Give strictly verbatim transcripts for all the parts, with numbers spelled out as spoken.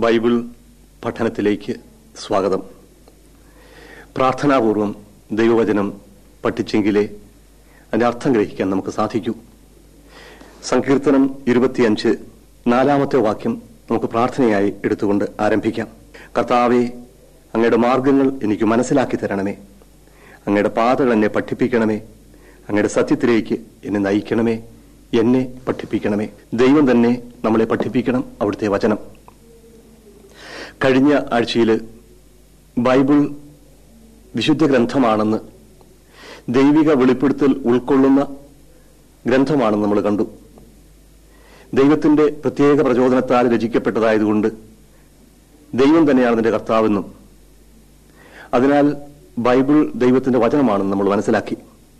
Bible പഠനത്തിലേക്ക് സ്വാഗതം. പ്രാർത്ഥനാപൂർവം ദൈവവചനം പഠിച്ചെങ്കിലേ അതിന്റെ അർത്ഥം ഗ്രഹിക്കാൻ നമുക്ക് സാധിക്കൂ. സങ്കീർത്തനം ഇരുപത്തിയഞ്ച് നാലാമത്തെ വാക്യം നമുക്ക് പ്രാർത്ഥനയായി എടുത്തുകൊണ്ട് ആരംഭിക്കാം. കർത്താവേ, അങ്ങയുടെ മാർഗങ്ങൾ എനിക്ക് മനസ്സിലാക്കി തരണമേ. അങ്ങയുടെ പാതകൾ എന്നെ പഠിപ്പിക്കണമേ. അങ്ങയുടെ സത്യത്തിലേക്ക് എന്നെ നയിക്കണമേ. എന്നെ പഠിപ്പിക്കണമേ. ദൈവം തന്നെ നമ്മളെ പഠിപ്പിക്കണം. അവിടുത്തെ വചനം. കഴിഞ്ഞ ആഴ്ചയിൽ ബൈബിൾ വിശുദ്ധ ഗ്രന്ഥമാണെന്ന്, ദൈവിക വെളിപ്പെടുത്തൽ ഉൾക്കൊള്ളുന്ന ഗ്രന്ഥമാണെന്ന് നമ്മൾ കണ്ടു. ദൈവത്തിന്റെ പ്രത്യേക പ്രചോദനത്താൽ രചിക്കപ്പെട്ടതായതുകൊണ്ട് ദൈവം തന്നെയാണ് അതിന്റെ കർത്താവെന്നും അതിനാൽ ബൈബിൾ ദൈവത്തിന്റെ വചനമാണെന്ന് നമ്മൾ മനസ്സിലാക്കി.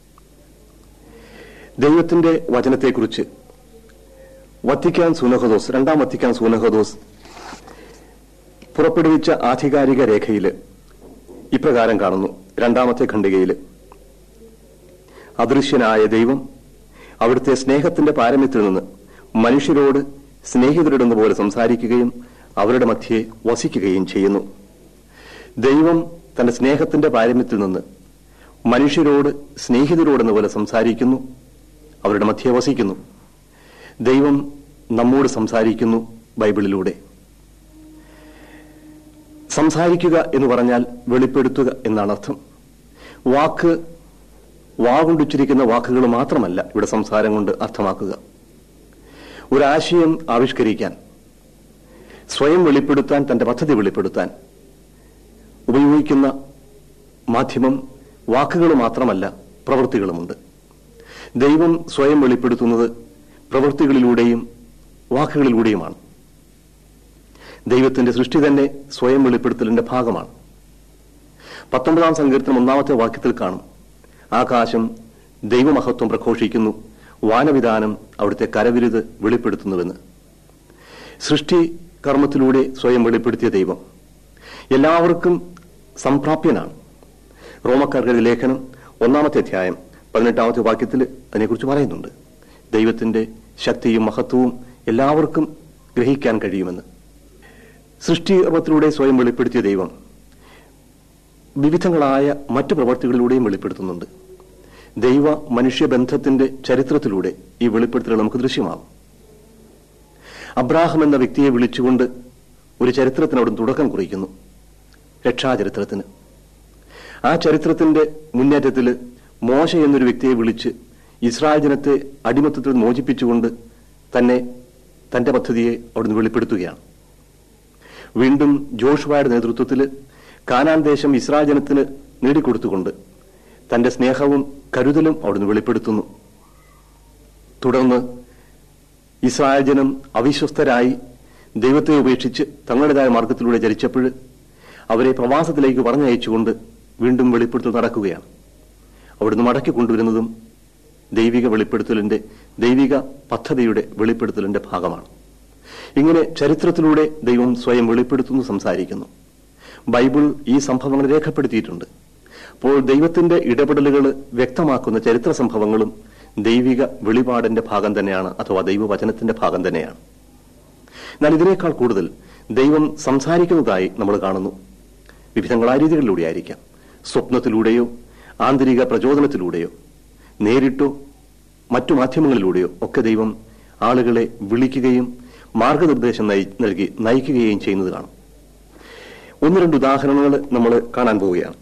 ദൈവത്തിന്റെ വചനത്തെക്കുറിച്ച് വത്തിക്കാൻ സൂനഹദോസ് രണ്ടാം വത്തിക്കാൻ സൂനഹദോസ് പുറപ്പെടുവിച്ച ആധികാരിക രേഖയിൽ ഇപ്രകാരം കാണുന്നു. രണ്ടാമത്തെ ഖണ്ഡികയിൽ, അദൃശ്യനായ ദൈവം അവിടുത്തെ സ്നേഹത്തിന്റെ പാരമ്യത്തിൽ നിന്ന് മനുഷ്യരോട് സ്നേഹിതരിടുന്ന പോലെ സംസാരിക്കുകയും അവരുടെ മധ്യേ വസിക്കുകയും ചെയ്യുന്നു. ദൈവം തന്റെ സ്നേഹത്തിന്റെ പാരമ്യത്തിൽ നിന്ന് മനുഷ്യരോട് സ്നേഹിതരോടെന്ന പോലെ സംസാരിക്കുന്നു, അവരുടെ മധ്യേ വസിക്കുന്നു. ദൈവം നമ്മോട് സംസാരിക്കുന്നു ബൈബിളിലൂടെ. സംസാരിക്കുക എന്ന് പറഞ്ഞാൽ വെളിപ്പെടുത്തുക എന്നാണ് അർത്ഥം. വാക്ക് വാകൊണ്ടുച്ചിരിക്കുന്ന വാക്കുകൾ മാത്രമല്ല ഇവിടെ സംസാരം കൊണ്ട് അർത്ഥമാക്കുക. ഒരാശയം ആവിഷ്കരിക്കാൻ, സ്വയം വെളിപ്പെടുത്താൻ, തന്റെ പദ്ധതി വെളിപ്പെടുത്താൻ ഉപയോഗിക്കുന്ന മാധ്യമം വാക്കുകൾ മാത്രമല്ല, പ്രവൃത്തികളുമുണ്ട്. ദൈവം സ്വയം വെളിപ്പെടുത്തുന്നത് പ്രവൃത്തികളിലൂടെയും വാക്കുകളിലൂടെയുമാണ്. ദൈവത്തിന്റെ സൃഷ്ടി തന്നെ സ്വയം വെളിപ്പെടുത്തലിന്റെ ഭാഗമാണ്. പത്തൊമ്പതാം സങ്കീർത്തനം ഒന്നാമത്തെ വാക്യത്തിൽ കാണും, ആകാശം ദൈവമഹത്വം പ്രഘോഷിക്കുന്നു, വാനവിധാനം അവിടുത്തെ കരവിരുത് വെളിപ്പെടുത്തുന്നുവെന്ന്. സൃഷ്ടി കർമ്മത്തിലൂടെ സ്വയം വെളിപ്പെടുത്തിയ ദൈവം എല്ലാവർക്കും സംപ്രാപ്യനാണ്. റോമക്കാരുടെ ലേഖനം ഒന്നാമത്തെ അധ്യായം പതിനെട്ടാമത്തെ വാക്യത്തിൽ അതിനെക്കുറിച്ച് പറയുന്നുണ്ട്. ദൈവത്തിന്റെ ശക്തിയും മഹത്വവും എല്ലാവർക്കും ഗ്രഹിക്കാൻ കഴിയുമെന്ന്. സൃഷ്ടികർമ്മത്തിലൂടെ സ്വയം വെളിപ്പെടുത്തിയ ദൈവം വിവിധങ്ങളായ മറ്റു പ്രവർത്തികളിലൂടെയും വെളിപ്പെടുത്തുന്നുണ്ട്. ദൈവ മനുഷ്യബന്ധത്തിന്റെ ചരിത്രത്തിലൂടെ ഈ വെളിപ്പെടുത്തൽ നമുക്ക് ദൃശ്യമാകും. അബ്രാഹാം എന്ന വ്യക്തിയെ വിളിച്ചുകൊണ്ട് ഒരു ചരിത്രത്തിന് അവിടെ തുടക്കം കുറിക്കുന്നു, രക്ഷാചരിത്രത്തിന്. ആ ചരിത്രത്തിന്റെ മുന്നേറ്റത്തിൽ മോശ എന്നൊരു വ്യക്തിയെ വിളിച്ച് ഇസ്രായേൽ ജനത്തെ അടിമത്തത്തിൽ മോചിപ്പിച്ചുകൊണ്ട് തന്നെ തന്റെ പദ്ധതിയെ അവിടുന്ന് വെളിപ്പെടുത്തുകയാണ്. വീണ്ടും ജോഷുവയുടെ നേതൃത്വത്തിൽ കാനാൻ ദേശം ഇസ്രായേൽ ജനത്തിന് നേടിക്കൊടുത്തുകൊണ്ട് തന്റെ സ്നേഹവും കരുതലും അവിടുന്ന് വെളിപ്പെടുത്തുന്നു. തുടർന്ന് ഇസ്രായേൽ ജനം അവിശ്വസ്തരായി ദൈവത്തെ ഉപേക്ഷിച്ച് തങ്ങളുടേതായ മാർഗത്തിലൂടെ ചരിച്ചപ്പോൾ അവരെ പ്രവാസത്തിലേക്ക് പറഞ്ഞയച്ചുകൊണ്ട് വീണ്ടും വെളിപ്പെടുത്തൽ നടക്കുകയാണ്. അവിടുന്ന് മടക്കി കൊണ്ടുവരുന്നതും ദൈവിക വെളിപ്പെടുത്തലിന്റെ, ദൈവിക പദ്ധതിയുടെ വെളിപ്പെടുത്തലിന്റെ ഭാഗമാണ്. ഇങ്ങനെ ചരിത്രത്തിലൂടെ ദൈവം സ്വയം വെളിപ്പെടുത്തുന്നു, സംസാരിക്കുന്നു. ബൈബിൾ ഈ സംഭവങ്ങൾ രേഖപ്പെടുത്തിയിട്ടുണ്ട്. അപ്പോൾ ദൈവത്തിന്റെ ഇടപെടലുകൾ വ്യക്തമാക്കുന്ന ചരിത്ര സംഭവങ്ങളും ദൈവിക വെളിപാടിന്റെ ഭാഗം തന്നെയാണ്, അഥവാ ദൈവവചനത്തിന്റെ ഭാഗം തന്നെയാണ്. എന്നാൽ ഇതിനേക്കാൾ കൂടുതൽ ദൈവം സംസാരിക്കുന്നതായി നമ്മൾ കാണുന്നു. വിവിധങ്ങളായ രീതികളിലൂടെ ആയിരിക്കാം. സ്വപ്നത്തിലൂടെയോ ആന്തരിക പ്രചോദനത്തിലൂടെയോ നേരിട്ടോ മറ്റു മാധ്യമങ്ങളിലൂടെയോ ഒക്കെ ദൈവം ആളുകളെ വിളിക്കുകയും മാർഗനിർദ്ദേശം നൽകി നയിക്കുകയും ചെയ്യുന്നത് കാണും. ഒന്ന് രണ്ട് ഉദാഹരണങ്ങൾ നമ്മൾ കാണാൻ പോവുകയാണ്.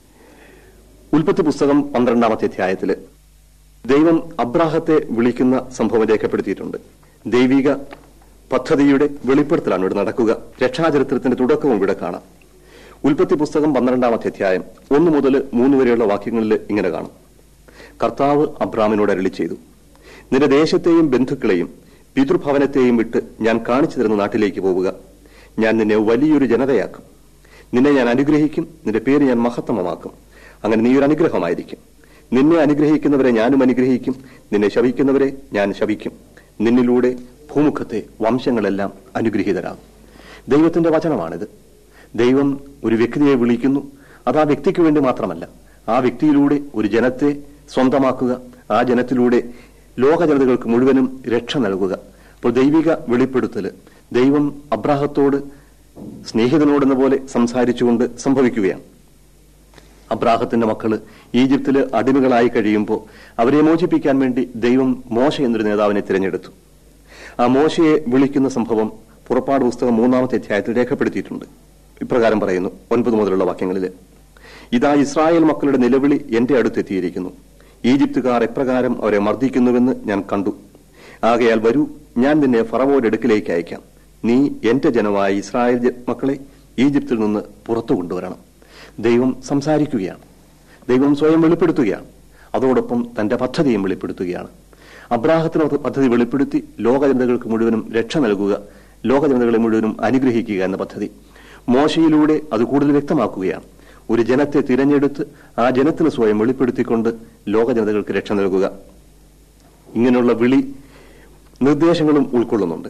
ഉൽപ്പത്തി പുസ്തകം പന്ത്രണ്ടാമത്തെ അധ്യായത്തില് ദൈവം അബ്രാഹത്തെ വിളിക്കുന്ന സംഭവം രേഖപ്പെടുത്തിയിട്ടുണ്ട്. ദൈവിക പദ്ധതിയുടെ വെളിപ്പെടുത്തലാണ് ഇവിടെ നടക്കുക. രക്ഷാചരിത്രത്തിന്റെ തുടക്കവും ഇവിടെ കാണാം. ഉൽപ്പത്തി പുസ്തകം പന്ത്രണ്ടാമത്തെ അധ്യായം ഒന്ന് മുതൽ മൂന്ന് വരെയുള്ള വാക്യങ്ങളിൽ ഇങ്ങനെ കാണും. കർത്താവ് അബ്രാമിനോട് അരുളി ചെയ്തു, നിന്റെ ദേശത്തെയും ബന്ധുക്കളെയും പിതൃഭവനത്തെയും വിട്ട് ഞാൻ കാണിച്ചു തരുന്ന നാട്ടിലേക്ക് പോവുക. ഞാൻ നിന്നെ വലിയൊരു ജനതയാക്കും. നിന്നെ ഞാൻ അനുഗ്രഹിക്കും. നിന്റെ പേര് ഞാൻ മഹത്തമമാക്കും. അങ്ങനെ നീ ഒരു അനുഗ്രഹമായിരിക്കും. നിന്നെ അനുഗ്രഹിക്കുന്നവരെ ഞാനും അനുഗ്രഹിക്കും. നിന്നെ ശപിക്കുന്നവരെ ഞാൻ ശപിക്കും. നിന്നിലൂടെ ഭൂമുഖത്തെ വംശങ്ങളെല്ലാം അനുഗ്രഹീതരാകും. ദൈവത്തിന്റെ വചനമാണിത്. ദൈവം ഒരു വ്യക്തിയെ വിളിക്കുന്നു. അത് ആ വ്യക്തിക്ക് വേണ്ടി മാത്രമല്ല, ആ വ്യക്തിയിലൂടെ ഒരു ജനത്തെ സ്വന്തമാക്കുക, ആ ജനത്തിലൂടെ ലോക ജനതകൾക്ക് മുഴുവനും രക്ഷ നൽകുക. അപ്പോൾ ദൈവിക വെളിപ്പെടുത്തൽ ദൈവം അബ്രാഹത്തോട് സ്നേഹിതനോടെന്ന പോലെ സംസാരിച്ചുകൊണ്ട് സംഭവിക്കുകയാണ്. അബ്രാഹത്തിന്റെ മക്കള് ഈജിപ്തില് അടിമകളായി കഴിയുമ്പോൾ അവരെ മോചിപ്പിക്കാൻ വേണ്ടി ദൈവം മോശ എന്നൊരു നേതാവിനെ തിരഞ്ഞെടുത്തു. ആ മോശയെ വിളിക്കുന്ന സംഭവം പുറപ്പാട് പുസ്തകം മൂന്നാമത്തെ അധ്യായത്തിൽ രേഖപ്പെടുത്തിയിട്ടുണ്ട്. ഇപ്രകാരം പറയുന്നു, ഒൻപത് മുതലുള്ള വാക്യങ്ങളിൽ: ഇതാ ഇസ്രായേൽ മക്കളുടെ നിലവിളി എന്റെ അടുത്തെത്തിയിരിക്കുന്നു. ഈജിപ്തുകാർ എപ്രകാരം അവരെ മർദ്ദിക്കുന്നുവെന്ന് ഞാൻ കണ്ടു. ആകയാൽ വരൂ, ഞാൻ നിന്നെ ഫറവോന്റെ അടുക്കിലേക്ക് അയക്കാം. നീ എന്റെ ജനമായ ഇസ്രായേൽ മക്കളെ ഈജിപ്തിൽ നിന്ന് പുറത്തു കൊണ്ടുവരണം. ദൈവം സംസാരിക്കുകയാണ്. ദൈവം സ്വയം വെളിപ്പെടുത്തുകയാണ്. അതോടൊപ്പം തന്റെ പദ്ധതിയും വെളിപ്പെടുത്തുകയാണ്. അബ്രാഹത്തിന് പദ്ധതി വെളിപ്പെടുത്തി ലോക ജനതകൾക്ക് മുഴുവനും രക്ഷ നൽകുക, ലോക ജനതകളെ മുഴുവനും അനുഗ്രഹിക്കുക എന്ന പദ്ധതി. മോശയിലൂടെ അത് കൂടുതൽ വ്യക്തമാക്കുകയാണ്. ഒരു ജനത്തെ തിരഞ്ഞെടുത്ത് ആ ജനത്തിന് സ്വയം വെളിപ്പെടുത്തിക്കൊണ്ട് ലോക ജനതകൾക്ക് രക്ഷ നൽകുക. ഇങ്ങനെയുള്ള വിളി നിർദ്ദേശങ്ങളും ഉൾക്കൊള്ളുന്നുണ്ട്.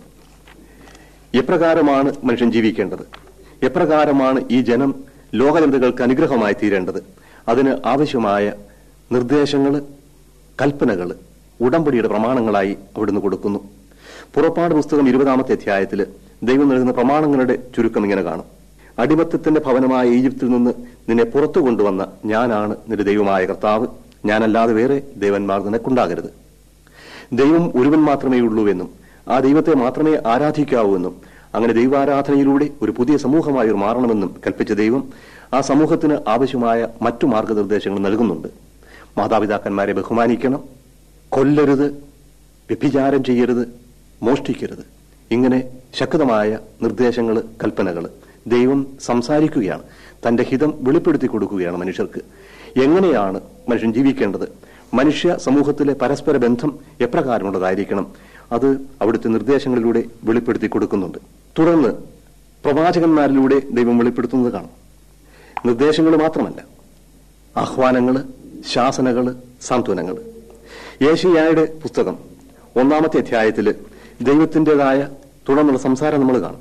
എപ്രകാരമാണ് മനുഷ്യൻ ജീവിക്കേണ്ടത്, എപ്രകാരമാണ് ഈ ജനം ലോക ജനതകൾക്ക് അനുഗ്രഹമായി തീരേണ്ടത്, അതിന് ആവശ്യമായ നിർദ്ദേശങ്ങൾ, കൽപ്പനകൾ ഉടമ്പടിയുടെ പ്രമാണങ്ങളായി അവിടുന്ന് കൊടുക്കുന്നു. പുറപ്പാട് പുസ്തകം ഇരുപതാമത്തെ അധ്യായത്തിൽ ദൈവം നൽകുന്ന പ്രമാണങ്ങളുടെ ചുരുക്കം ഇങ്ങനെ കാണും: അടിമത്തത്തിന്റെ ഭവനമായ ഈജിപ്തിൽ നിന്ന് നിന്നെ പുറത്തു കൊണ്ടുവന്ന ഞാനാണ് നിന്റെ ദൈവമായ കർത്താവ്. ഞാനല്ലാതെ വേറെ ദേവന്മാർ നിനക്കുണ്ടാകരുത്. ദൈവം ഒരുവൻ മാത്രമേ ഉള്ളൂ എന്നും ആ ദൈവത്തെ മാത്രമേ ആരാധിക്കാവൂ എന്നും അങ്ങനെ ദൈവാരാധനയിലൂടെ ഒരു പുതിയ സമൂഹമായി മാറണമെന്നും കൽപ്പിച്ച ദൈവം ആ സമൂഹത്തിന് ആവശ്യമായ മറ്റു മാർഗനിർദ്ദേശങ്ങൾ നൽകുന്നുണ്ട്. മാതാപിതാക്കന്മാരെ ബഹുമാനിക്കണം, കൊല്ലരുത്, വ്യഭിചാരം ചെയ്യരുത്, മോഷ്ടിക്കരുത്. ഇങ്ങനെ ശക്തമായ നിർദ്ദേശങ്ങൾ, കൽപ്പനകൾ ദൈവം സംസാരിക്കുകയാണ്. തന്റെ ഹിതം വെളിപ്പെടുത്തി കൊടുക്കുകയാണ് മനുഷ്യർക്ക്. എങ്ങനെയാണ് മനുഷ്യൻ ജീവിക്കേണ്ടത്, മനുഷ്യ സമൂഹത്തിലെ പരസ്പര ബന്ധം എപ്രകാരമുള്ളതായിരിക്കണം, അത് അവിടുത്തെ നിർദ്ദേശങ്ങളിലൂടെ വെളിപ്പെടുത്തി കൊടുക്കുന്നുണ്ട്. തുടർന്ന് പ്രവാചകന്മാരിലൂടെ ദൈവം വെളിപ്പെടുത്തുന്നത് കാണാം. നിർദ്ദേശങ്ങൾ മാത്രമല്ല, ആഹ്വാനങ്ങൾ, ശാസനകൾ, സാന്ത്വനങ്ങൾ. യേശയ്യായുടെ പുസ്തകം ഒന്നാമത്തെ അധ്യായത്തിൽ ദൈവത്തിൻ്റെതായ തുടർന്നുള്ള സംസാരം നമ്മൾ കാണും.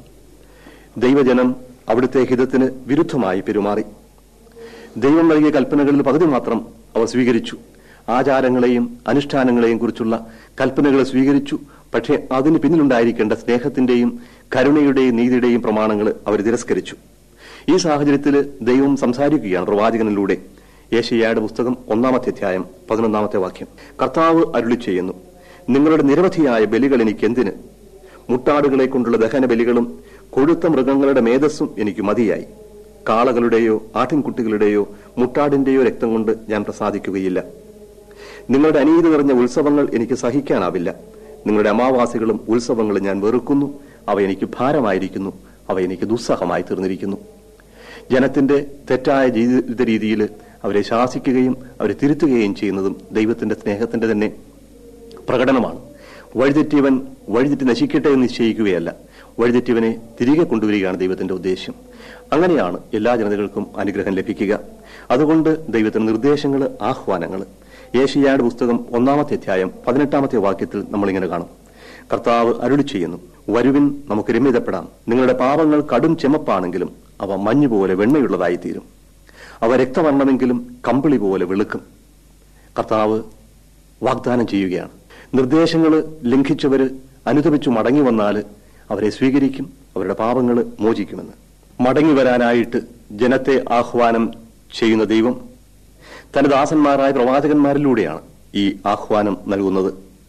ദൈവജനം അവിടുത്തെ ഹിതത്തിന് വിരുദ്ധമായി പെരുമാറി. ദൈവം നൽകിയ കൽപ്പനകളിൽ പകുതി മാത്രം അവർ സ്വീകരിച്ചു. ആചാരങ്ങളെയും അനുഷ്ഠാനങ്ങളെയും കുറിച്ചുള്ള കൽപ്പനകൾ സ്വീകരിച്ചു. പക്ഷേ അതിന് പിന്നിലുണ്ടായിരിക്കേണ്ട സ്നേഹത്തിന്റെയും കരുണയുടെയും നീതിയുടെയും പ്രമാണങ്ങൾ അവർ തിരസ്കരിച്ചു. ഈ സാഹചര്യത്തിൽ ദൈവം സംസാരിക്കുകയാണ് പ്രവാചകനിലൂടെ. യേശയ്യായുടെ പുസ്തകം ഒന്നാമത്തെ അധ്യായം പതിനൊന്നാമത്തെ വാക്യം: കർത്താവ് അരുളി ചെയ്യുന്നു, നിങ്ങളുടെ നിരവധിയായ ബലികൾ എനിക്ക് എന്തിന്? മുട്ടാടുകളെ കൊണ്ടുള്ള ദഹന ബലികളും കൊഴുത്ത മൃഗങ്ങളുടെ മേധസ്സും എനിക്ക് മതിയായി. കാളകളുടെയോ ആട്ടിൻകുട്ടികളുടെയോ മുട്ടാടിന്റെയോ രക്തം കൊണ്ട് ഞാൻ പ്രസാദിക്കുകയില്ല. നിങ്ങളുടെ അനീതി നിറഞ്ഞ ഉത്സവങ്ങൾ എനിക്ക് സഹിക്കാനാവില്ല. നിങ്ങളുടെ അമാവാസികളും ഉത്സവങ്ങളും ഞാൻ വെറുക്കുന്നു. അവ എനിക്ക് ഭാരമായിരിക്കുന്നു. അവ എനിക്ക് ദുസ്സഹമായി തീർന്നിരിക്കുന്നു. ജനത്തിന്റെ തെറ്റായ ജീവിത രീതിയിൽ അവരെ ശാസിക്കുകയും അവരെ തിരുത്തുകയും ചെയ്യുന്നതും ദൈവത്തിന്റെ സ്നേഹത്തിന്റെ തന്നെ പ്രകടനമാണ്. വഴിതെറ്റിയവൻ വഴിതെറ്റി നശിക്കട്ടെ എന്ന് നിശ്ചയിക്കുകയല്ല, വഴിതെറ്റിയവനെ തിരികെ കൊണ്ടുവരികയാണ് ദൈവത്തിന്റെ ഉദ്ദേശ്യം. അങ്ങനെയാണ് എല്ലാ ജനതകൾക്കും അനുഗ്രഹം ലഭിക്കുക. അതുകൊണ്ട് ദൈവത്തിന്റെ നിർദ്ദേശങ്ങൾ, ആഹ്വാനങ്ങൾ. യേശയ്യായുടെ പുസ്തകം ഒന്നാമത്തെ അധ്യായം പതിനെട്ടാമത്തെ വാക്യത്തിൽ നമ്മളിങ്ങനെ കാണും: കർത്താവ് അരുളി ചെയ്യുന്നു, വരുവിൻ, നമുക്ക് രമ്യതപ്പെടാം. നിങ്ങളുടെ പാപങ്ങൾ കടും ചെമപ്പാണെങ്കിലും അവ മഞ്ഞുപോലെ വെണ്ണയുള്ളതായി തീരും. അവ രക്തവർണ്ണമെങ്കിലും കമ്പിളി പോലെ വെളുക്കും. കർത്താവ് വാഗ്ദാനം ചെയ്യുകയാണ്. നിർദ്ദേശങ്ങൾ ലംഘിച്ചവര് അനുതപിച്ചു മടങ്ങി വന്നാൽ അവരെ സ്വീകരിക്കും, അവരുടെ പാപങ്ങൾ മോചിക്കുമെന്ന്. മടങ്ങി വരാനായിട്ട് ജനത്തെ ആഹ്വാനം ചെയ്യുന്ന ദൈവം തന്റെ ദാസന്മാരായ പ്രവാചകന്മാരിലൂടെയാണ് ഈ ആഹ്വാനം നൽകുന്നത്.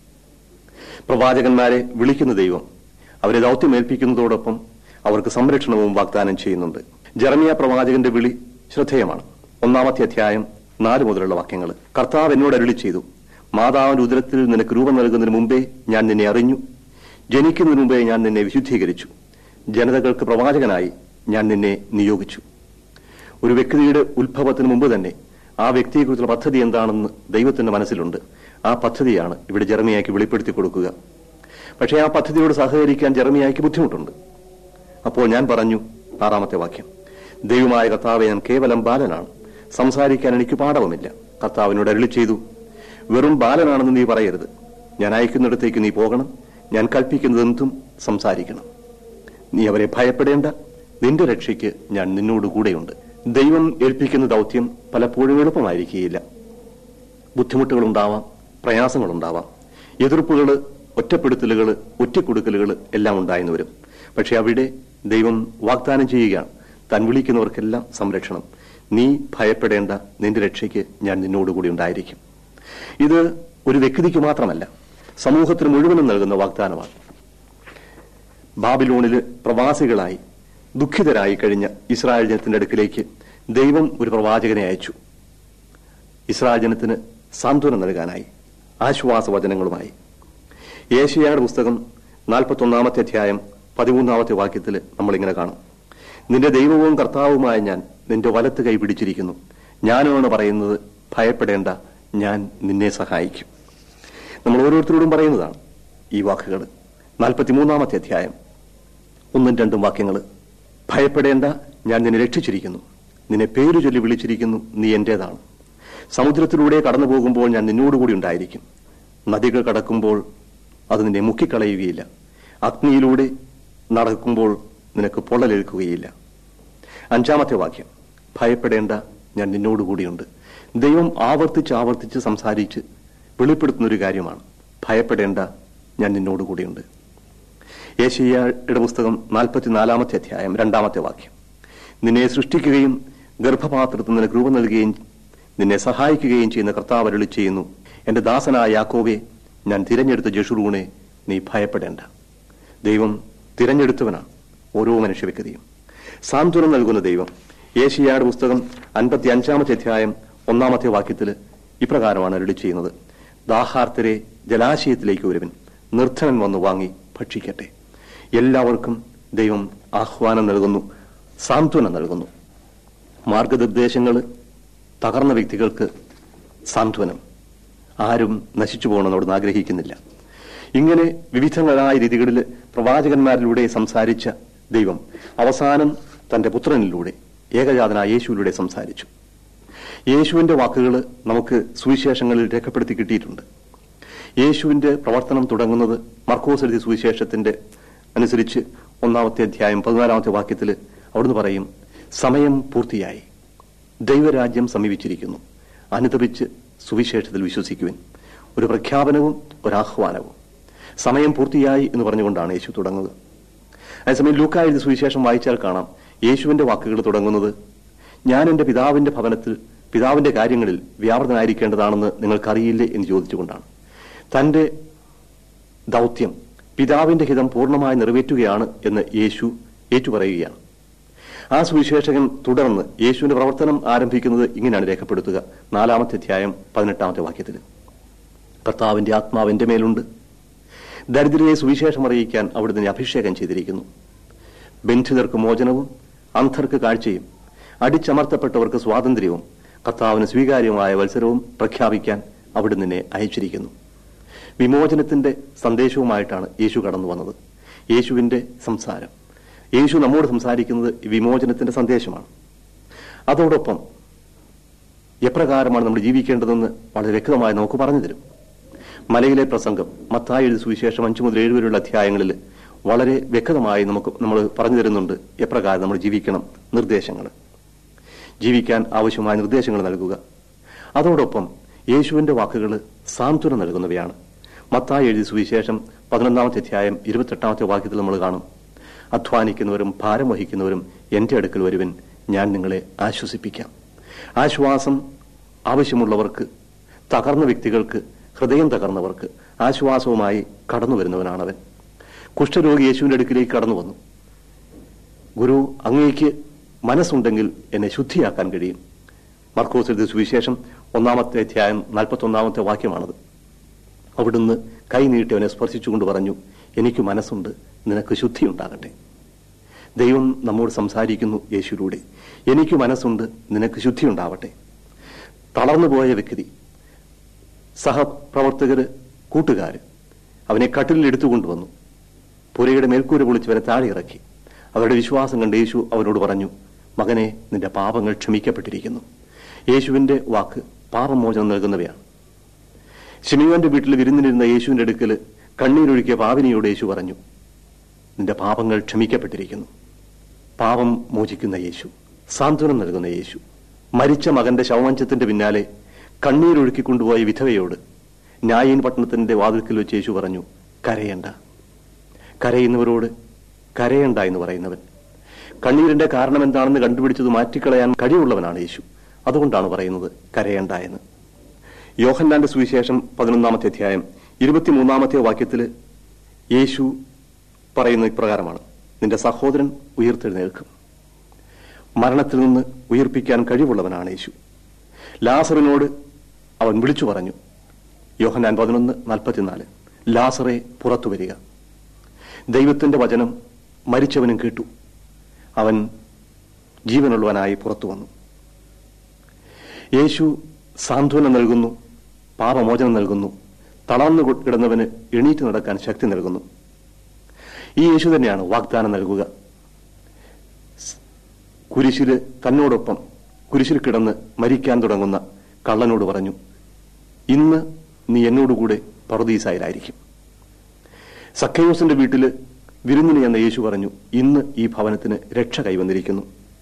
പ്രവാചകന്മാരെ വിളിക്കുന്ന ദൈവം അവരെ ദൗത്യമേൽപ്പിക്കുന്നതോടൊപ്പം അവർക്ക് സംരക്ഷണവും വാഗ്ദാനം ചെയ്യുന്നുണ്ട്. ജെറമിയ പ്രവാചകന്റെ വിളി ശ്രദ്ധേയമാണ്. ഒന്നാമത്തെ അധ്യായം നാല് മുതലുള്ള വാക്യങ്ങൾ: കർത്താവ് എന്നോട് അരുളി ചെയ്തു, മാതാവിന്റെ ഉദരത്തിൽ നിനക്ക് രൂപം നൽകുന്നതിന് മുമ്പേ ഞാൻ നിന്നെ അറിഞ്ഞു. ജനിക്കുന്നതിന് മുമ്പേ ഞാൻ നിന്നെ വിശുദ്ധീകരിച്ചു. ജനതകൾക്ക് പ്രവാചകനായി ഞാൻ നിന്നെ നിയോഗിച്ചു. ഒരു വ്യക്തിയുടെ ഉത്ഭവത്തിന് മുമ്പ് തന്നെ ആ വ്യക്തിയെക്കുറിച്ചുള്ള പദ്ധതി എന്താണെന്ന് ദൈവത്തിന്റെ മനസ്സിലുണ്ട്. ആ പദ്ധതിയാണ് ഇവിടെ ജെറമിയായ്ക്ക് വെളിപ്പെടുത്തി കൊടുക്കുക. പക്ഷേ ആ പദ്ധതിയോട് സഹകരിക്കാൻ ജെറമിയായ്ക്ക് ബുദ്ധിമുട്ടുണ്ട്. അപ്പോൾ ഞാൻ പറഞ്ഞു, ആറാമത്തെ വാക്യം: ദൈവമായ കർത്താവെ, ഞാൻ കേവലം ബാലനാണ്, സംസാരിക്കാൻ എനിക്ക് പാടവുമില്ല. കർത്താവിനോട് അരുളി ചെയ്തു, വെറും ബാലനാണെന്ന് നീ പറയരുത്. ഞാൻ അയക്കുന്നിടത്തേക്ക് നീ പോകണം. ഞാൻ കൽപ്പിക്കുന്നതെന്തും സംസാരിക്കണം. നീ അവരെ ഭയപ്പെടേണ്ട, നിന്റെ രക്ഷയ്ക്ക് ഞാൻ നിന്നോട് കൂടെയുണ്ട്. ദൈവം ഏൽപ്പിക്കുന്ന ദൗത്യം പലപ്പോഴും എളുപ്പമായിരിക്കുകയില്ല. ബുദ്ധിമുട്ടുകളുണ്ടാവാം, പ്രയാസങ്ങളുണ്ടാവാം, എതിർപ്പുകൾ, ഒറ്റപ്പെടുത്തലുകൾ, ഒറ്റക്കൊടുക്കലുകൾ എല്ലാം ഉണ്ടായെന്ന് വരും. പക്ഷെ അവിടെ ദൈവം വാഗ്ദാനം ചെയ്യുകയാണ്, താൻ വിളിക്കുന്നവർക്കെല്ലാം സംരക്ഷണം. നീ ഭയപ്പെടേണ്ട, നിന്റെ രക്ഷയ്ക്ക് ഞാൻ നിന്നോടുകൂടി ഉണ്ടായിരിക്കും. ഇത് ഒരു വ്യക്തിക്ക് മാത്രമല്ല, സമൂഹത്തിന് മുഴുവനും നൽകുന്ന വാഗ്ദാനമാണ്. ബാബിലോണില് പ്രവാസികളായി ദുഃഖിതരായി കഴിഞ്ഞ ഇസ്രായേൽ ജനത്തിന്റെ അടുക്കിലേക്ക് ദൈവം ഒരു പ്രവാചകനെ അയച്ചു. ഇസ്രായേൽ ജനത്തിന് സാന്ത്വനം നൽകാനായി, ആശ്വാസവചനങ്ങളുമായി. യേശയ്യായുടെ പുസ്തകം നാൽപ്പത്തൊന്നാമത്തെ അധ്യായം പതിമൂന്നാമത്തെ വാക്യത്തിൽ നമ്മളിങ്ങനെ കാണും, നിന്റെ ദൈവവും കർത്താവുമായ ഞാൻ നിന്റെ വലത്ത് കൈ പിടിച്ചിരിക്കുന്നു, ഞാനാണ് പറയുന്നത്, ഭയപ്പെടേണ്ട, ഞാൻ നിന്നെ സഹായിക്കും. നമ്മൾ ഓരോരുത്തരോടും പറയുന്നതാണ് ഈ വാക്കുകൾ. നാൽപ്പത്തിമൂന്നാമത്തെ അധ്യായം ഒന്നും രണ്ടും വാക്യങ്ങൾ, ഭയപ്പെടേണ്ട, ഞാൻ നിന്നെ രക്ഷിച്ചിരിക്കുന്നു, നിന്നെ പേരു ചൊല്ലി വിളിച്ചിരിക്കുന്നു, നീ എന്റേതാണ്. സമുദ്രത്തിലൂടെ കടന്നു പോകുമ്പോൾ ഞാൻ നിന്നോടുകൂടി ഉണ്ടായിരിക്കും, നദികൾ കടക്കുമ്പോൾ അത് നിന്നെ മുക്കിക്കളയുകയില്ല, അഗ്നിയിലൂടെ നടക്കുമ്പോൾ നിനക്ക് പൊള്ളലേൽക്കുകയില്ല. അഞ്ചാമത്തെ വാക്യം, ഭയപ്പെടേണ്ട, ഞാൻ നിന്നോടുകൂടിയുണ്ട്. ദൈവം ആവർത്തിച്ച് ആവർത്തിച്ച് സംസാരിച്ച് വെളിപ്പെടുത്തുന്നൊരു കാര്യമാണ്, ഭയപ്പെടേണ്ട, ഞാൻ നിന്നോടുകൂടിയുണ്ട്. യേശയ്യായുടെ പുസ്തകം നാൽപ്പത്തിനാലാമത്തെ അധ്യായം രണ്ടാമത്തെ വാക്യം, നിന്നെ സൃഷ്ടിക്കുകയും ഗർഭപാത്രത്തിൽ നിനക്ക് രൂപം നൽകുകയും നിന്നെ സഹായിക്കുകയും ചെയ്യുന്ന കർത്താവ് അരുളി ചെയ്യുന്നു, എന്റെ ദാസനായ യാക്കോബേ, ഞാൻ തിരഞ്ഞെടുത്ത ജെഷുറൂണെ, നീ ഭയപ്പെടേണ്ട. ദൈവം തിരഞ്ഞെടുത്തവനാണ് ഓരോ മനുഷ്യ വ്യക്തിയും. സാന്ത്വനം നൽകുന്ന ദൈവം. യേശയ്യായുടെ പുസ്തകം അൻപത്തി അഞ്ചാമത്തെ അധ്യായം ഒന്നാമത്തെ വാക്യത്തിൽ ഇപ്രകാരമാണ് അരുളി ചെയ്യുന്നത്, ദാഹാർത്തരെ ജലാശയത്തിലേക്ക് വരുവൻ, നിർധനൻ വന്നു വാങ്ങി ഭക്ഷിക്കട്ടെ. എല്ലാവർക്കും ദൈവം ആഹ്വാനം നൽകുന്നു, സാന്ത്വനം നൽകുന്നു. മാർഗനിർദ്ദേശങ്ങൾ തകർന്ന വ്യക്തികൾക്ക് സാന്ത്വനം. ആരും നശിച്ചു പോകണമെന്നോട് ആഗ്രഹിക്കുന്നില്ല. ഇങ്ങനെ വിവിധങ്ങളായ രീതികളിൽ പ്രവാചകന്മാരിലൂടെ സംസാരിച്ച ദൈവം അവസാനം തന്റെ പുത്രനിലൂടെ, ഏകജാതനായ യേശുവിലൂടെ സംസാരിച്ചു. യേശുവിന്റെ വാക്കുകൾ നമുക്ക് സുവിശേഷങ്ങളിൽ രേഖപ്പെടുത്തി കിട്ടിയിട്ടുണ്ട്. യേശുവിന്റെ പ്രവർത്തനം തുടങ്ങുന്നത് മർക്കോസ് എഴുതിയ സുവിശേഷത്തിന്റെ അനുസരിച്ച് ഒന്നാമത്തെ അധ്യായം പതിനാലാമത്തെ വാക്യത്തിൽ അവിടുന്ന് പറയും, സമയം പൂർത്തിയായി, ദൈവരാജ്യം സമീപിച്ചിരിക്കുന്നു, അനുതപിച്ച് സുവിശേഷത്തിൽ വിശ്വസിക്കുവിൻ. ഒരു പ്രഖ്യാപനവും ഒരാഹ്വാനവും. സമയം പൂർത്തിയായി എന്ന് പറഞ്ഞുകൊണ്ടാണ് യേശു തുടങ്ങുന്നത്. അതേസമയം ലൂക്കാ എഴുതിയ സുവിശേഷം വായിച്ചാൽ കാണാം, യേശുവിന്റെ വാക്കുകൾ തുടങ്ങുന്നത്, ഞാൻ എന്റെ പിതാവിന്റെ ഭവനത്തിൽ പിതാവിന്റെ കാര്യങ്ങളിൽ വ്യാപൃതനായിരിക്കേണ്ടതാണെന്ന് നിങ്ങൾക്കറിയില്ലേ എന്ന് ചോദിച്ചുകൊണ്ടാണ്. തന്റെ ദൗത്യം, പിതാവിന്റെ ഹിതം പൂർണ്ണമായി നിറവേറ്റുകയാണ് എന്ന് യേശു ഏറ്റുപറയുകയാണ്. ആ സുവിശേഷകൻ തുടർന്ന് യേശുവിന്റെ പ്രവർത്തനം ആരംഭിക്കുന്നത് ഇങ്ങനെയാണ് രേഖപ്പെടുത്തുക. നാലാമത്തെ അധ്യായം പതിനെട്ടാമത്തെ വാക്യത്തിൽ, കർത്താവിന്റെ ആത്മാവ് എന്റെ മേലുണ്ട്, ദരിദ്രരെ സുവിശേഷം അറിയിക്കാൻ അവിടുന്ന് അഭിഷേകം ചെയ്തിരിക്കുന്നു, ബന്ധിതർക്ക് മോചനവും അന്ധർക്ക് കാഴ്ചയും അടിച്ചമർത്തപ്പെട്ടവർക്ക് സ്വാതന്ത്ര്യവും കർത്താവിന് സ്വീകാര്യമായ വത്സരവും പ്രഖ്യാപിക്കാൻ അവിടുന്ന് അയച്ചിരിക്കുന്നു. വിമോചനത്തിന്റെ സന്ദേശവുമായിട്ടാണ് യേശു കടന്നു വന്നത്. യേശുവിന്റെ സംസാരം, യേശു നമ്മോട് സംസാരിക്കുന്നത് വിമോചനത്തിന്റെ സന്ദേശമാണ്. അതോടൊപ്പം എപ്രകാരമാണ് നമ്മൾ ജീവിക്കേണ്ടതെന്ന് വളരെ വ്യക്തമായി നമുക്ക് പറഞ്ഞു തരും. മലയിലെ പ്രസംഗം, മത്തായി എഴുതിയ സുവിശേഷം അഞ്ചു മുതൽ ഏഴ് വരെയുള്ള അധ്യായങ്ങളിൽ വളരെ വ്യക്തമായി നമുക്ക് നമ്മൾ പറഞ്ഞു തരുന്നുണ്ട് എപ്രകാരം നമ്മൾ ജീവിക്കണം, നിർദ്ദേശങ്ങൾ, ജീവിക്കാൻ ആവശ്യമായ നിർദ്ദേശങ്ങൾ നൽകുക. അതോടൊപ്പം യേശുവിന്റെ വാക്കുകൾ സാന്ത്വനം നൽകുന്നവയാണ്. മത്തായി എഴുതിയ സുവിശേഷം പതിനൊന്നാമത്തെ അധ്യായം ഇരുപത്തെട്ടാമത്തെ വാക്യത്തിൽ നമ്മൾ കാണും, അധ്വാനിക്കുന്നവരും ഭാരം വഹിക്കുന്നവരും എന്റെ അടുക്കൽ വരുവിൻ, ഞാൻ നിങ്ങളെ ആശ്വസിപ്പിക്കാം. ആശ്വാസം ആവശ്യമുള്ളവർക്ക്, തകർന്ന വ്യക്തികൾക്ക്, ഹൃദയം തകർന്നവർക്ക് ആശ്വാസവുമായി കടന്നു വരുന്നവനാണവൻ. കുഷ്ഠരോഗി യേശുവിന്റെ അടുക്കിലേക്ക് കടന്നു വന്നു. ഗുരു, അങ്ങേക്ക് മനസ്സുണ്ടെങ്കിൽ എന്നെ ശുദ്ധിയാക്കാൻ കഴിയും. മർക്കോസ് എഴുതിയ സുവിശേഷം ഒന്നാമത്തെ അധ്യായം നാൽപ്പത്തി ഒന്നാമത്തെ വാക്യമാണത്. അവിടുന്ന് കൈ നീട്ടി അവനെ സ്പർശിച്ചുകൊണ്ട് പറഞ്ഞു, എനിക്ക് മനസ്സുണ്ട്, നിനക്ക് ശുദ്ധിയുണ്ടാകട്ടെ. ദൈവം നമ്മോട് സംസാരിക്കുന്നു യേശുവിലൂടെ, എനിക്ക് മനസ്സുണ്ട്, നിനക്ക് ശുദ്ധിയുണ്ടാവട്ടെ. തളർന്നുപോയ വ്യക്തി, സഹപ്രവർത്തകര്, കൂട്ടുകാര് അവനെ കട്ടിലിൽ എടുത്തുകൊണ്ടുവന്നു. പുരയുടെ മേൽക്കൂര പൊളിച്ചവരെ താഴെ ഇറക്കി. അവരുടെ വിശ്വാസം കണ്ട് യേശു അവനോട് പറഞ്ഞു, മകനെ, നിന്റെ പാപങ്ങൾ ക്ഷമിക്കപ്പെട്ടിരിക്കുന്നു. യേശുവിന്റെ വാക്ക് പാപമോചനം നൽകുന്നവയാണ്. ശിമിയോന്റെ വീട്ടിൽ വിരുന്നിലിരുന്ന യേശുവിന്റെ അടുക്കൽ കണ്ണീരൊഴുക്കിയ പാപിനിയോട് യേശു പറഞ്ഞു, നിന്റെ പാപങ്ങൾ ക്ഷമിക്കപ്പെട്ടിരിക്കുന്നു. പാപം മോചിക്കുന്ന യേശു, സാന്ത്വനം നൽകുന്ന യേശു. മരിച്ച മകന്റെ ശവമഞ്ചത്തിന്റെ പിന്നാലെ കണ്ണീരൊഴുക്കിക്കൊണ്ടുപോയ വിധവയോട് ന്യായീൻ പട്ടണത്തിന്റെ വാതിൽക്കൽ വെച്ച് യേശു പറഞ്ഞു, കരയണ്ട. കരയുന്നവരോട് കരയണ്ട എന്ന് പറയുന്നവൻ കണ്ണീരിന്റെ കാരണം എന്താണെന്ന് കണ്ടുപിടിച്ചത് മാറ്റിക്കളയാൻ കഴിവുള്ളവനാണ് യേശു. അതുകൊണ്ടാണ് പറയുന്നത് കരയേണ്ട എന്ന്. യോഹന്നാന്റെ സുവിശേഷം പതിനൊന്നാമത്തെ അധ്യായം ഇരുപത്തിമൂന്നാമത്തെ വാക്യത്തിൽ യേശു പറയുന്ന ഇപ്രകാരമാണ്: നിന്റെ സഹോദരൻ ഉയർത്തെഴുന്നേൽക്കും. മരണത്തിൽ നിന്ന് ഉയർപ്പിക്കാൻ കഴിവുള്ളവനാണ് യേശു. ലാസറിനോട് അവൻ വിളിച്ചു പറഞ്ഞു, യോഹന്നാൻ പതിനൊന്ന് നാൽപ്പത്തിനാല്, ലാസറെ പുറത്തു വരിക. ദൈവത്തിന്റെ വചനം മരിച്ചവനും കേട്ടു. അവൻ ജീവനുള്ളവനായി പുറത്തു വന്നു. യേശു സാന്ത്വനം നൽകുന്നു, പാപമോചനം നൽകുന്നു, തളർന്നു കിടന്നവന് എണീറ്റ് നടക്കാൻ ശക്തി നൽകുന്നു. ഈ യേശു തന്നെയാണ് വാഗ്ദാനം നൽകുക. കുരിശില് തന്നോടൊപ്പം കുരിശിൽ കിടന്ന് മരിക്കാൻ തുടങ്ങുന്ന കള്ളനോട് പറഞ്ഞു, ഇന്ന് നീ എന്നോടുകൂടെ പറുദീസായിലായിരിക്കും. സക്കയോസിന്റെ വീട്ടില് വിരുന്നിന് എന്ന യേശു പറഞ്ഞു, ഇന്ന് ഈ ഭവനത്തിന് രക്ഷ കൈവന്നിരിക്കുന്നു.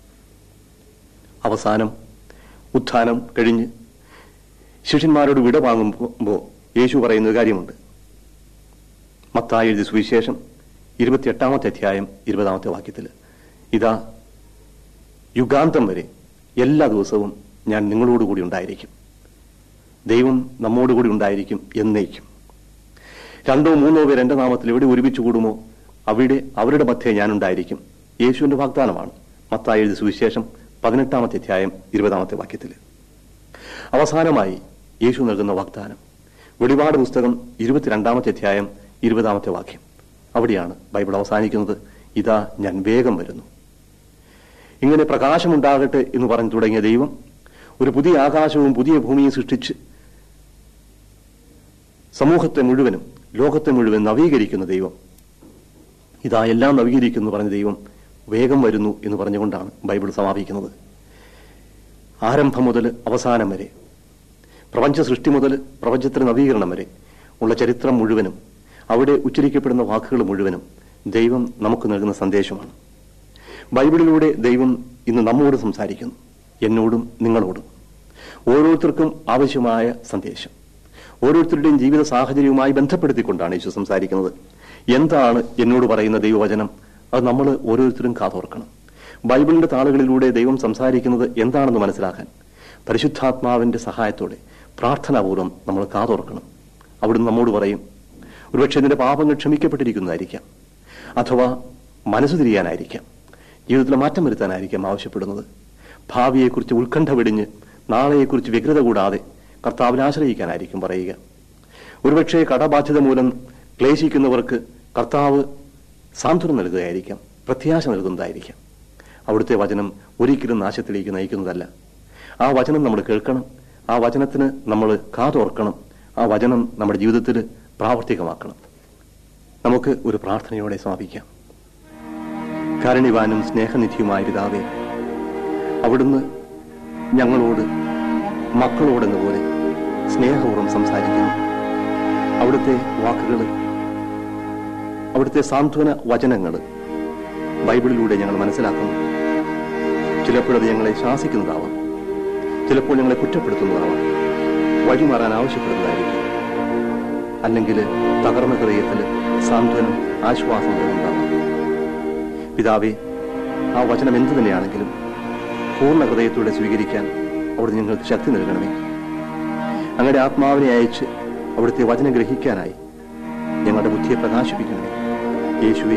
അവസാനം ഉത്ഥാനം കഴിഞ്ഞ് ശിഷ്യന്മാരോട് വിട വാങ്ങുമ്പോൾ യേശു പറയുന്ന ഒരു കാര്യമുണ്ട്. മത്തായി എഴുതിയ സുവിശേഷം ഇരുപത്തിയെട്ടാമത്തെ അധ്യായം ഇരുപതാമത്തെ വാക്യത്തിൽ, ഇതാ യുഗാന്തം വരെ എല്ലാ ദിവസവും ഞാൻ നിങ്ങളോടുകൂടി ഉണ്ടായിരിക്കും. ദൈവം നമ്മോടുകൂടി ഉണ്ടായിരിക്കും എന്നേക്കും. രണ്ടോ മൂന്നോ പേർ എന്റെ നാമത്തിൽ എവിടെ ഒരുമിച്ച് കൂടുമോ അവിടെ അവരുടെ മധ്യേ ഞാനുണ്ടായിരിക്കും. യേശുവിന്റെ വാഗ്ദാനമാണ് മത്തായി എഴുതിയ സുവിശേഷം പതിനെട്ടാമത്തെ അധ്യായം ഇരുപതാമത്തെ വാക്യത്തിൽ. അവസാനമായി യേശു നൽകുന്ന വാഗ്ദാനം വെളിപാട് പുസ്തകം ഇരുപത്തിരണ്ടാമത്തെ അധ്യായം ഇരുപതാമത്തെ വാക്യം. അവിടെയാണ് ബൈബിൾ അവസാനിക്കുന്നത്, ഇതാ ഞാൻ വേഗം വരുന്നു. ഇങ്ങനെ പ്രകാശമുണ്ടാകട്ടെ എന്ന് പറഞ്ഞു തുടങ്ങിയ ദൈവം ഒരു പുതിയ ആകാശവും പുതിയ ഭൂമിയും സൃഷ്ടിച്ച് സമൂഹത്തെ മുഴുവനും ലോകത്തെ മുഴുവൻ നവീകരിക്കുന്ന ദൈവം, ഇതാ എല്ലാം നവീകരിക്കുന്നു പറഞ്ഞ ദൈവം വേഗം വരുന്നു എന്ന് പറഞ്ഞുകൊണ്ടാണ് ബൈബിൾ സമാപിക്കുന്നത്. ആരംഭം മുതൽ അവസാനം വരെ, പ്രപഞ്ച സൃഷ്ടി മുതൽ പ്രപഞ്ചത്തിന്റെ നവീകരണം വരെ ഉള്ള ചരിത്രം മുഴുവനും, അവിടെ ഉച്ചരിക്കപ്പെടുന്ന വാക്കുകൾ മുഴുവനും ദൈവം നമുക്ക് നൽകുന്ന സന്ദേശമാണ്. ബൈബിളിലൂടെ ദൈവം ഇന്ന് നമ്മോട് സംസാരിക്കുന്നു, എന്നോടും നിങ്ങളോടും. ഓരോരുത്തർക്കും ആവശ്യമായ സന്ദേശം ഓരോരുത്തരുടെയും ജീവിത സാഹചര്യവുമായി ബന്ധപ്പെടുത്തിക്കൊണ്ടാണ് യേശു സംസാരിക്കുന്നത്. എന്താണ് എന്നോട് പറയുന്ന ദൈവവചനം? അത് നമ്മൾ ഓരോരുത്തരും കാതോർക്കണം. ബൈബിളിന്റെ താളുകളിലൂടെ ദൈവം സംസാരിക്കുന്നത് എന്താണെന്ന് മനസ്സിലാക്കാൻ പരിശുദ്ധാത്മാവിന്റെ സഹായത്തോടെ പ്രാർത്ഥനാപൂർവ്വം നമ്മൾ കാതോർക്കണം. അവിടുന്ന് നമ്മോട് പറയും, ഒരുപക്ഷെ നിന്റെ പാപങ്ങൾ ക്ഷമിക്കപ്പെട്ടിരിക്കുന്നതായിരിക്കാം, അഥവാ മനസ്സു തിരിയാനായിരിക്കാം, ജീവിതത്തിൽ മാറ്റം വരുത്താനായിരിക്കാം ആവശ്യപ്പെടുന്നത്. ഭാവിയെക്കുറിച്ച് ഉത്കണ്ഠ വെടിഞ്ഞ് നാളെയെക്കുറിച്ച് വ്യഗ്രത കൂടാതെ കർത്താവിനെ ആശ്രയിക്കാനായിരിക്കും പറയുക. ഒരുപക്ഷെ കടബാധ്യത മൂലം ക്ലേശിക്കുന്നവർക്ക് കർത്താവ് സാന്ത്വനം നൽകുകയായിരിക്കാം, പ്രത്യാശ നൽകുന്നതായിരിക്കാം. അവിടുത്തെ വചനം ഒരിക്കലും നാശത്തിലേക്ക് നയിക്കുന്നതല്ല. ആ വചനം നമ്മൾ കേൾക്കണം, ആ വചനത്തിന് നമ്മൾ കാതോർക്കണം, ആ വചനം നമ്മുടെ ജീവിതത്തിൽ പ്രാവർത്തികമാക്കണം. നമുക്ക് ഒരു പ്രാർത്ഥനയോടെ സമാപിക്കാം. കാരുണ്യവാനും സ്നേഹനിധിയുമായ പിതാവേ, അവിടുന്ന് ഞങ്ങളോട് മക്കളോടെന്നപോലെ സ്നേഹപൂർവ്വം സംസാരിക്കുന്നു. അവിടുത്തെ വാക്കുകൾ, അവിടുത്തെ സാന്ത്വന വചനങ്ങൾ ബൈബിളിലൂടെ ഞങ്ങൾ മനസ്സിലാക്കുന്നു. ചിലപ്പോഴത് ഞങ്ങളെ ശാസിക്കുന്നതാവാം, ചിലപ്പോൾ ഞങ്ങളെ കുറ്റപ്പെടുത്തുന്നതാവാം, വഴിമാറാൻ ആവശ്യപ്പെടുന്നതായിരിക്കും, അല്ലെങ്കിൽ തകർന്ന ഹൃദയത്തിൽ സാന്ത്വനം ആശ്വാസം നൽകുന്നതാവാം. പിതാവേ, ആ വചനം എന്തു തന്നെയാണെങ്കിലും പൂർണ്ണ ഹൃദയത്തോടെ സ്വീകരിക്കാൻ അവിടുന്ന് ഞങ്ങൾക്ക് ശക്തി നൽകണമേ. അങ്ങയുടെ ആത്മാവിനെ അയച്ച് അവിടുത്തെ വചനം ഗ്രഹിക്കാനായി ഞങ്ങളുടെ ബുദ്ധിയെ പ്രകാശിപ്പിക്കണമേ. യേശുവേ,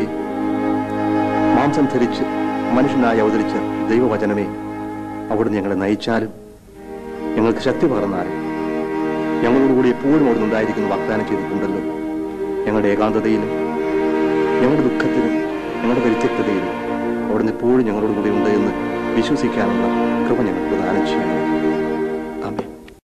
മാംസം ധരിച്ച് മനുഷ്യനായി അവതരിച്ച ദൈവവചനമേ, അവിടുന്ന് ഞങ്ങളെ നയിച്ചാലും ഞങ്ങൾക്ക് ശക്തി പകർന്നാലും ഞങ്ങളോടുകൂടി എപ്പോഴും അവിടുന്ന് ഉണ്ടായിരിക്കുന്ന വാഗ്ദാനം ചെയ്തിട്ടുണ്ടല്ലോ. ഞങ്ങളുടെ ഏകാന്തതയിലും ഞങ്ങളുടെ ദുഃഖത്തിലും ഞങ്ങളുടെ പരിത്യക്തതയിലും അവിടുന്ന് എപ്പോഴും ഞങ്ങളോടുകൂടി ഉണ്ട് എന്ന് വിശ്വസിക്കാനുള്ള കൃപ ഞങ്ങൾക്ക് പ്രദാനം ചെയ്യണം.